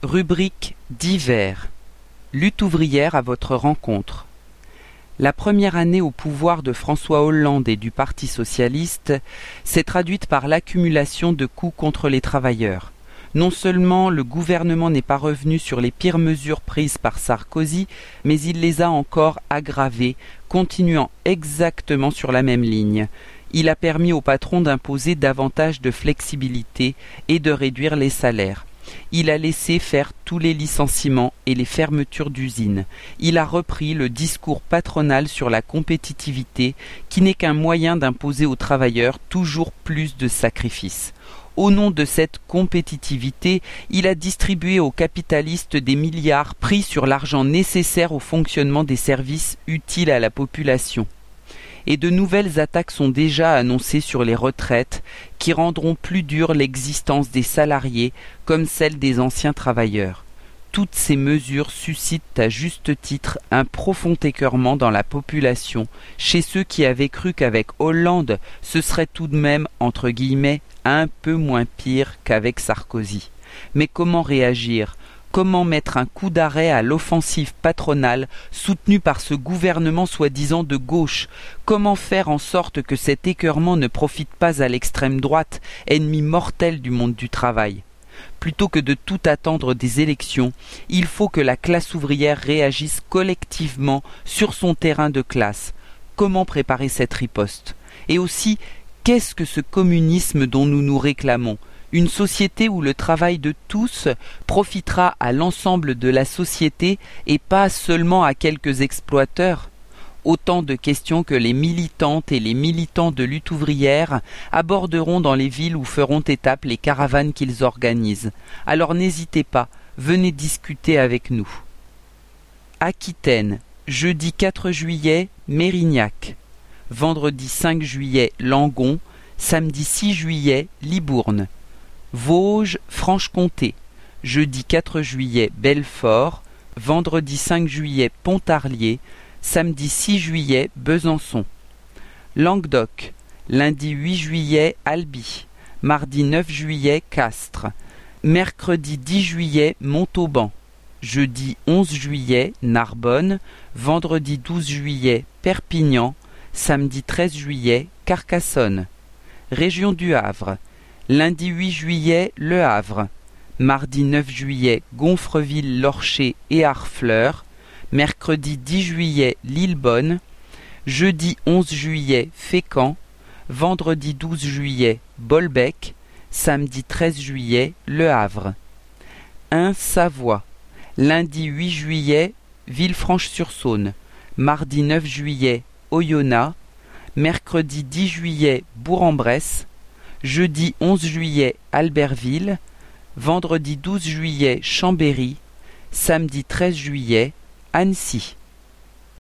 Rubrique divers. Lutte ouvrière à votre rencontre. La première année au pouvoir de François Hollande et du Parti socialiste s'est traduite par l'accumulation de coups contre les travailleurs. Non seulement le gouvernement n'est pas revenu sur les pires mesures prises par Sarkozy, mais il les a encore aggravées, continuant exactement sur la même ligne. Il a permis aux patrons d'imposer davantage de flexibilité et de réduire les salaires. Il a laissé faire tous les licenciements et les fermetures d'usines. Il a repris le discours patronal sur la compétitivité qui n'est qu'un moyen d'imposer aux travailleurs toujours plus de sacrifices. Au nom de cette compétitivité, il a distribué aux capitalistes des milliards pris sur l'argent nécessaire au fonctionnement des services utiles à la population. Et de nouvelles attaques sont déjà annoncées sur les retraites qui rendront plus dure l'existence des salariés comme celle des anciens travailleurs. Toutes ces mesures suscitent à juste titre un profond écœurement dans la population, chez ceux qui avaient cru qu'avec Hollande ce serait tout de même, entre guillemets, un peu moins pire qu'avec Sarkozy. Mais comment réagir ? Comment mettre un coup d'arrêt à l'offensive patronale soutenue par ce gouvernement soi-disant de gauche? Comment faire en sorte que cet écœurement ne profite pas à l'extrême droite, ennemi mortel du monde du travail? Plutôt que de tout attendre des élections, il faut que la classe ouvrière réagisse collectivement sur son terrain de classe. Comment préparer cette riposte? Et aussi, qu'est-ce que ce communisme dont nous nous réclamons? Une société où le travail de tous profitera à l'ensemble de la société et pas seulement à quelques exploiteurs? Autant de questions que les militantes et les militants de lutte ouvrière aborderont dans les villes où feront étape les caravanes qu'ils organisent. Alors n'hésitez pas, venez discuter avec nous. Aquitaine, jeudi 4 juillet, Mérignac. Vendredi 5 juillet, Langon. Samedi 6 juillet, Libourne. Vosges, Franche-Comté, jeudi 4 juillet, Belfort, vendredi 5 juillet, Pontarlier, samedi 6 juillet, Besançon. Languedoc, lundi 8 juillet, Albi, mardi 9 juillet, Castres, mercredi 10 juillet, Montauban, jeudi 11 juillet, Narbonne, vendredi 12 juillet, Perpignan, samedi 13 juillet, Carcassonne. Région du Havre, lundi 8 juillet, Le Havre, mardi 9 juillet, Gonfreville-Lorcher et Harfleur, mercredi 10 juillet, Lillebonne, jeudi 11 juillet, Fécamp, vendredi 12 juillet, Bolbec, samedi 13 juillet, Le Havre. 1 Savoie, lundi 8 juillet, Villefranche-sur-Saône, mardi 9 juillet, Oyonnax, mercredi 10 juillet, Bourg-en-Bresse, jeudi 11 juillet, Albertville, vendredi 12 juillet, Chambéry, samedi 13 juillet, Annecy.